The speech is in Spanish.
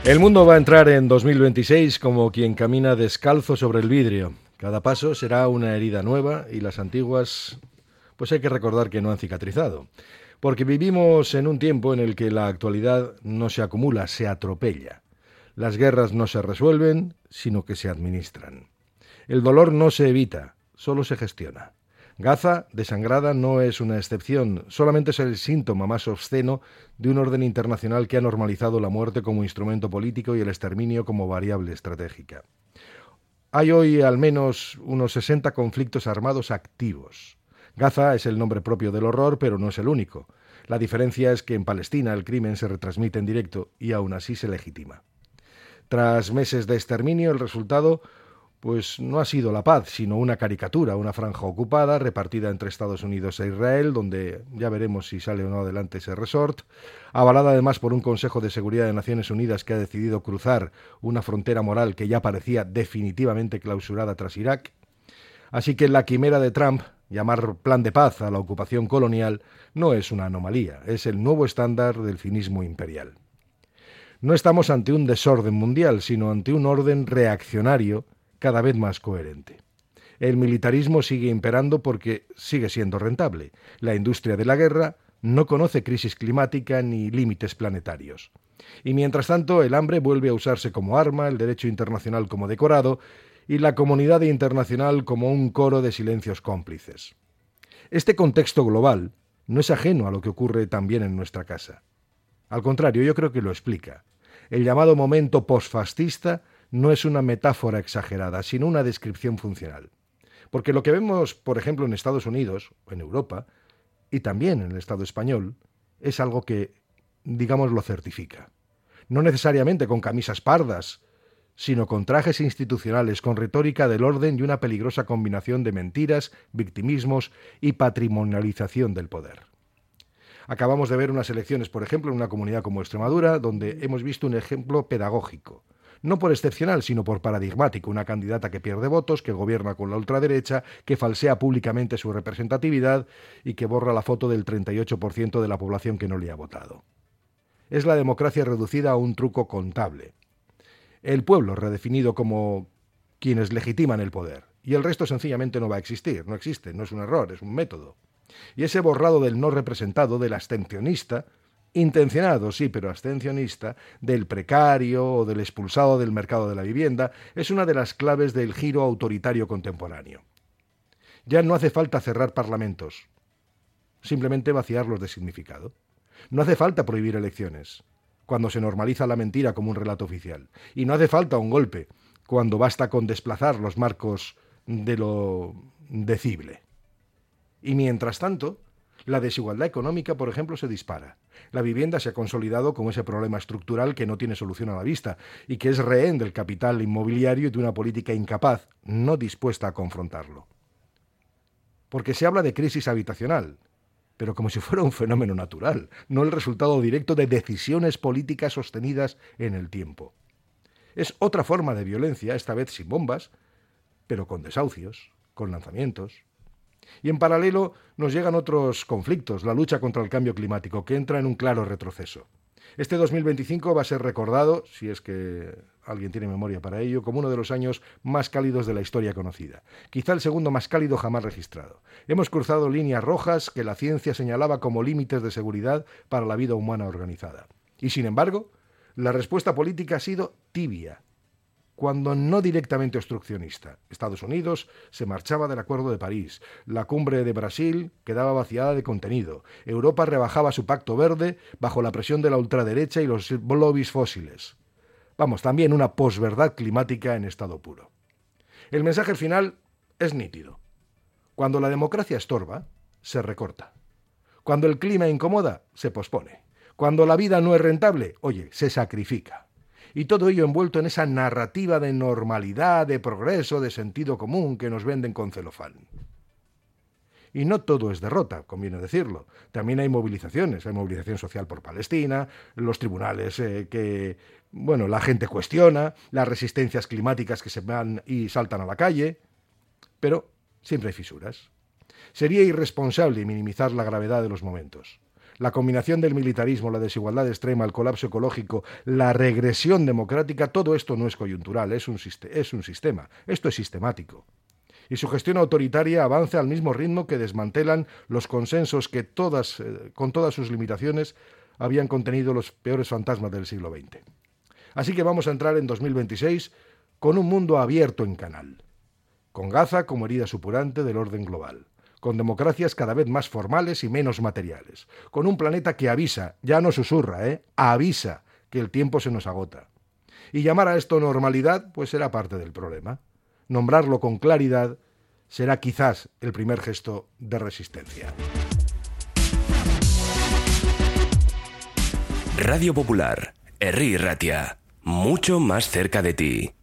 El mundo va a entrar en 2026 como quien camina descalzo sobre el vidrio. Cada paso será una herida nueva y las antiguas, pues hay que recordar que no han cicatrizado. Porque vivimos en un tiempo en el que la actualidad no se acumula, se atropella. Las guerras no se resuelven, sino que se administran. El dolor no se evita, solo se gestiona. Gaza, desangrada, no es una excepción, solamente es el síntoma más obsceno de un orden internacional que ha normalizado la muerte como instrumento político y el exterminio como variable estratégica. Hay hoy al menos unos 60 conflictos armados activos. Gaza es el nombre propio del horror, pero no es el único. La diferencia es que en Palestina el crimen se retransmite en directo y aún así se legitima. Tras meses de exterminio, el resultado pues no ha sido la paz, sino una caricatura, una franja ocupada, repartida entre Estados Unidos e Israel, donde ya veremos si sale o no adelante ese resort, avalada además por un Consejo de Seguridad de Naciones Unidas que ha decidido cruzar una frontera moral que ya parecía definitivamente clausurada tras Irak. Así que la quimera de Trump, llamar plan de paz a la ocupación colonial, no es una anomalía, es el nuevo estándar del cinismo imperial. No estamos ante un desorden mundial, sino ante un orden reaccionario cada vez más coherente. El militarismo sigue imperando porque sigue siendo rentable. La industria de la guerra no conoce crisis climática ni límites planetarios. Y mientras tanto, el hambre vuelve a usarse como arma, el derecho internacional como decorado y la comunidad internacional como un coro de silencios cómplices. Este contexto global no es ajeno a lo que ocurre también en nuestra casa. Al contrario, yo creo que lo explica. El llamado momento posfascista no es una metáfora exagerada, sino una descripción funcional. Porque lo que vemos, por ejemplo, en Estados Unidos, o en Europa, y también en el Estado español, es algo que, digamos, lo certifica. No necesariamente con camisas pardas, sino con trajes institucionales, con retórica del orden y una peligrosa combinación de mentiras, victimismos y patrimonialización del poder. Acabamos de ver unas elecciones, por ejemplo, en una comunidad como Extremadura, donde hemos visto un ejemplo pedagógico. No por excepcional, sino por paradigmático, una candidata que pierde votos, que gobierna con la ultraderecha, que falsea públicamente su representatividad y que borra la foto del 38% de la población que no le ha votado. Es la democracia reducida a un truco contable. El pueblo redefinido como quienes legitiman el poder. Y el resto sencillamente no va a existir, no existe, no es un error, es un método. Y ese borrado del no representado, del abstencionista, intencionado, sí, pero abstencionista, del precario o del expulsado del mercado de la vivienda, es una de las claves del giro autoritario contemporáneo. Ya no hace falta cerrar parlamentos, simplemente vaciarlos de significado. No hace falta prohibir elecciones, cuando se normaliza la mentira como un relato oficial. Y no hace falta un golpe, cuando basta con desplazar los marcos de lo decible. Y mientras tanto, la desigualdad económica, por ejemplo, se dispara. La vivienda se ha consolidado como ese problema estructural que no tiene solución a la vista y que es rehén del capital inmobiliario y de una política incapaz, no dispuesta a confrontarlo. Porque se habla de crisis habitacional, pero como si fuera un fenómeno natural, no el resultado directo de decisiones políticas sostenidas en el tiempo. Es otra forma de violencia, esta vez sin bombas, pero con desahucios, con lanzamientos. Y en paralelo nos llegan otros conflictos, la lucha contra el cambio climático, que entra en un claro retroceso. Este 2025 va a ser recordado, si es que alguien tiene memoria para ello, como uno de los años más cálidos de la historia conocida. Quizá el segundo más cálido jamás registrado. Hemos cruzado líneas rojas que la ciencia señalaba como límites de seguridad para la vida humana organizada. Y sin embargo, la respuesta política ha sido tibia, cuando no directamente obstruccionista. Estados Unidos se marchaba del Acuerdo de París, la cumbre de Brasil quedaba vaciada de contenido, Europa rebajaba su pacto verde bajo la presión de la ultraderecha y los lobbies fósiles. Vamos, también una posverdad climática en estado puro. El mensaje final es nítido. Cuando la democracia estorba, se recorta. Cuando el clima incomoda, se pospone. Cuando la vida no es rentable, oye, se sacrifica. Y todo ello envuelto en esa narrativa de normalidad, de progreso, de sentido común que nos venden con celofán. Y no todo es derrota, conviene decirlo. También hay movilizaciones, hay movilización social por Palestina, los tribunales la gente cuestiona, las resistencias climáticas que se van y saltan a la calle, pero siempre hay fisuras. Sería irresponsable minimizar la gravedad de los momentos. La combinación del militarismo, la desigualdad extrema, el colapso ecológico, la regresión democrática, todo esto no es coyuntural, es un sistema. Esto es sistemático. Y su gestión autoritaria avanza al mismo ritmo que desmantelan los consensos que con todas sus limitaciones, habían contenido los peores fantasmas del siglo XX. Así que vamos a entrar en 2026 con un mundo abierto en canal, con Gaza como herida supurante del orden global, con democracias cada vez más formales y menos materiales, con un planeta que avisa, ya no susurra, avisa que el tiempo se nos agota. Y llamar a esto normalidad, pues será parte del problema. Nombrarlo con claridad será quizás el primer gesto de resistencia. Radio Popular, Herri Ratia, mucho más cerca de ti.